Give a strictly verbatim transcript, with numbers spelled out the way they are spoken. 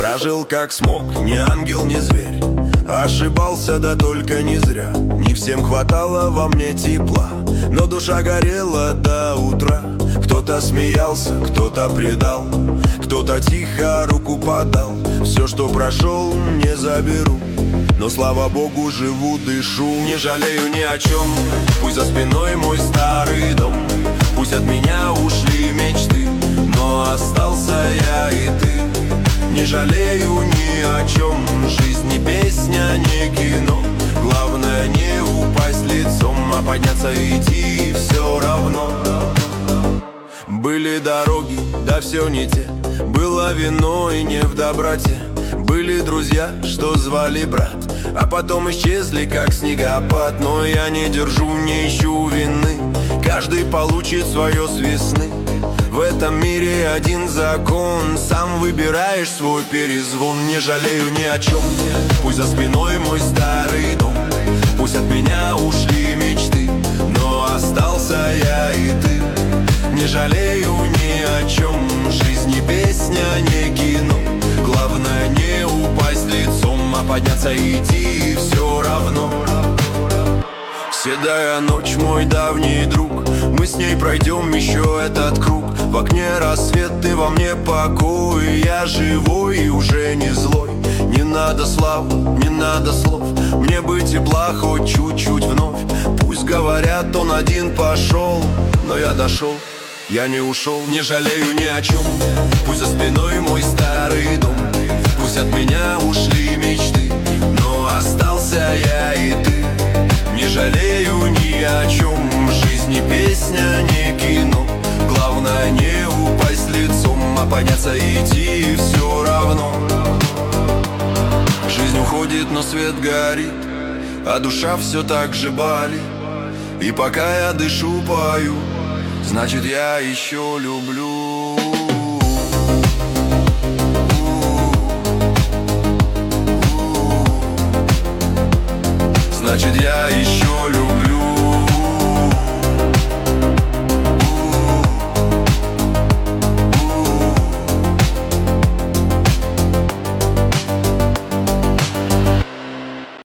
Прожил как смог, ни ангел, ни зверь. Ошибался, да только не зря. Не всем хватало во мне тепла, но душа горела до утра. Кто-то смеялся, кто-то предал, кто-то тихо руку подал. Все, что прошел, не заберу, но слава богу, живу, дышу. Не жалею ни о чем, пусть за спиной мой старый дом, пусть от меня ушли мечты, но остался я и ты. Не жалею ни о чем, жизнь не песня, не кино. Главное не упасть лицом, а подняться и идти все равно. Были дороги, да все не те, было вино и не в доброте. Были друзья, что звали брат, а потом исчезли, как снегопад. Но я не держу, не ищу вины, каждый получит свое с весны. В этом мире один закон, сам выбираешь свой перезвон. Не жалею ни о чем, пусть за спиной мой старый дом, пусть от меня ушли мечты, но остался я и ты. Не жалею ни о чем, жизнь не песня, не кино. Главное не упасть лицом, а подняться и идти все равно. Седая ночь, мой давний друг, мы с ней пройдем еще этот круг. В окне рассвет, ты во мне покой, я живой и уже не злой. Не надо слав, не надо слов, мне бы тепла хоть чуть-чуть вновь. Пусть говорят, он один пошел, но я дошел, я не ушел. Не жалею ни о чем, пусть за спиной мой старый дом, пусть от меня ушли мечты, но остался я и ты. Не жалею ни о чем, жизнь не песня, не кино. Главное не упасть лицом, а подняться и идти все равно. Жизнь уходит, но свет горит, а душа все так же болит. И пока я дышу, пою, значит я еще люблю. Значит я еще люблю.